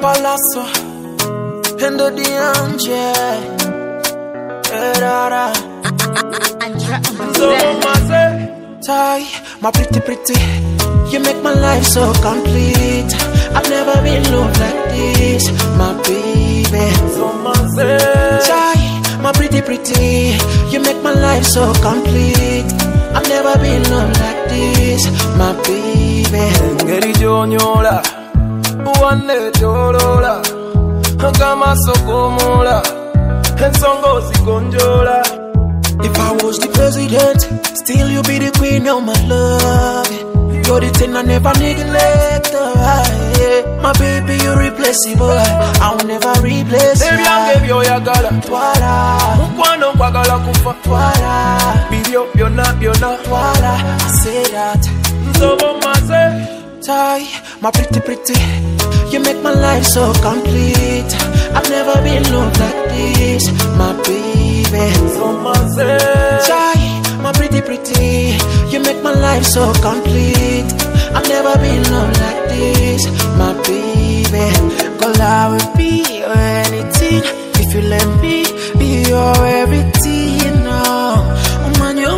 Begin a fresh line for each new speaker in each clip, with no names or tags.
Palazzo, Hendo di Angel, Erara. So Tai, my pretty, you make my life so complete. I've never been loved like this, my baby. So Tai, my pretty, you make my life so complete. I've never been loved like this, my baby.
Ngeri jonyola, uwane tolola, kama sokomola, ensongo zigonjola.
If I was the president, still you be the queen of my love. You're the thing I never neglect. My baby, you're replaceable. I'll never replace you.
Baby, I gave you your gala.
Twala,
Mukwano kwa gala kufa.
Twala,
Bidio, yona.
Twala, I say that.
Nzobo maze.
Tai, my pretty, you make my life so complete. I've never been loved like this, my baby. Tai, my pretty, you make my life so complete. I've never been loved like this, my baby. Girl, I will be your anything if you let me be your everything. Oh, man, you're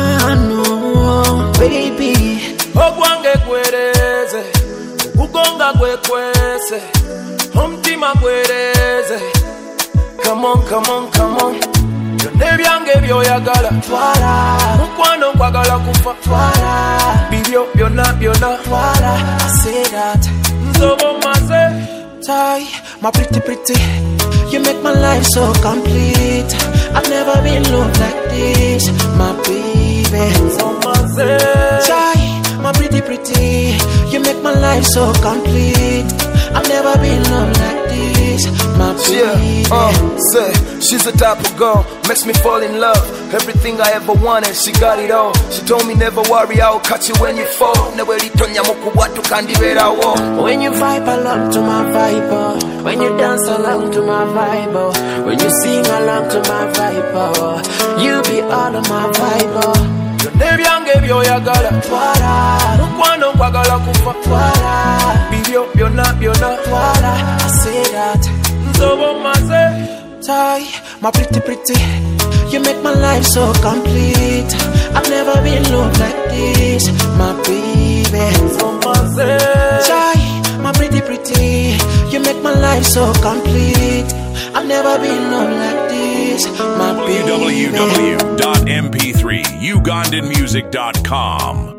my baby.
Ogwange kwereze, ugonga kwekwese, omtima kwereze. Come on. Byonna byange byoyagala.
Twala,
Mukwano kwagala kufa.
Twala,
Bibyo byonna.
Twala, I say that.
Nzobo maze.
Tai, my pretty, you make my life so complete. I've never been loved like this, my baby. Tai, my pretty, you make my life so complete. I've never been loved like this, my baby.
Say, she's the type of girl, makes me fall in love. Everything I ever wanted, she got it all. She told me never worry, I'll catch you when you fall. Never ritonya mukuwatu kandibera wo.
When you vibe along to my vibe, when you dance along to my vibe, when you sing along to my vibe, you be all of my vibe.
Byonna byange byoyagala.
Twala,
Mukwano kwagala kufa.
Twala,
Bibyo byonna.
Twala, I say that.
Nzobo maze.
Tai, my pretty, you make my life so complete. I've never been loved like this, my baby. Tai, my pretty, you make my life so complete. I've never been loved like this, my baby.
www.mp3ugandanmusic.com